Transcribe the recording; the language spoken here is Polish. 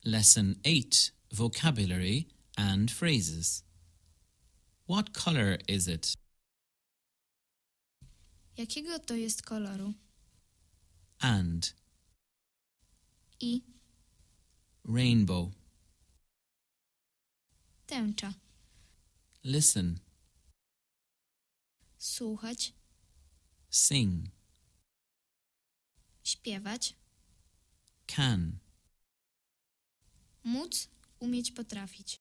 Lesson 8. Vocabulary and phrases. What color is it? Jakiego to jest koloru? And. I Rainbow. tęcza. Listen. Słuchać, Sing. śpiewać, Can. móc, umieć, potrafić.